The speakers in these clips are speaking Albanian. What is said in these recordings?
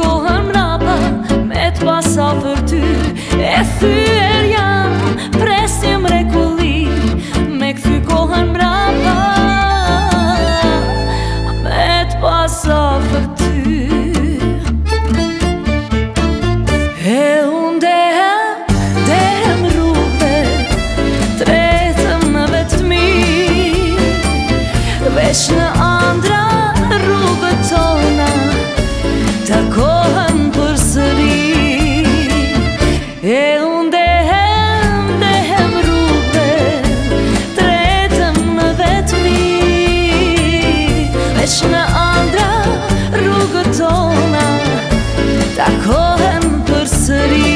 kohën mrapa me t'pasa për ty. E thyer jam, presim mrekulli me kthy kohën mrapa me t'pasa për ty. E unë dehem rrugëve, tretëm në vetë t'mi, veç në andra rrugët tona takohen përsëri. E unë dehem rrugëve, tretëm në vetë mi, veç në andra rrugët tona takohen përsëri.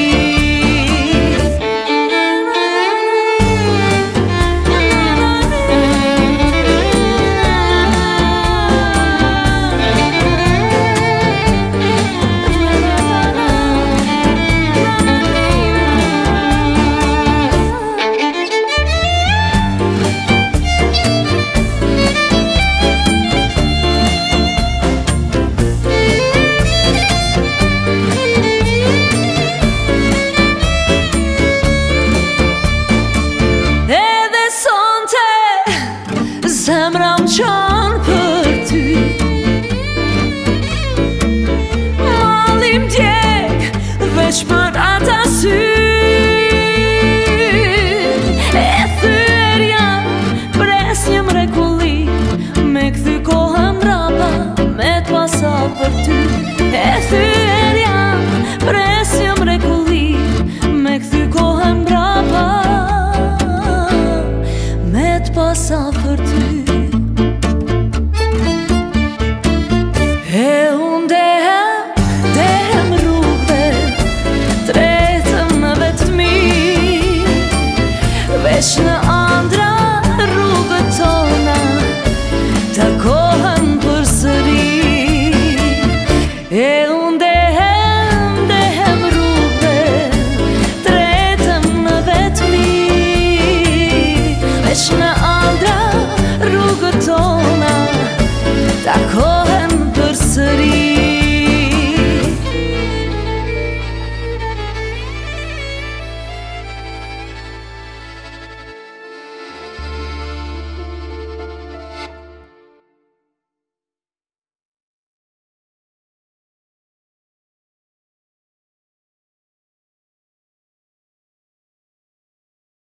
Zemra më qanë për ty, mali m'djek veç për ata sy. E thyer jam, pres një mrekulli me kthy kohën mrapa me t'pasa për ty. E thyer jam, pres një mrekulli me kthy kohën mrapa me t'pasa për ty. E unë dehem rrugëve, tretëm në vetë t'mi, veç në andra rrugët tona takohen përsëri. E unë dehem rrugëve, tretëm në vetë mi, veç në andra rrugët tona takohen përsëri.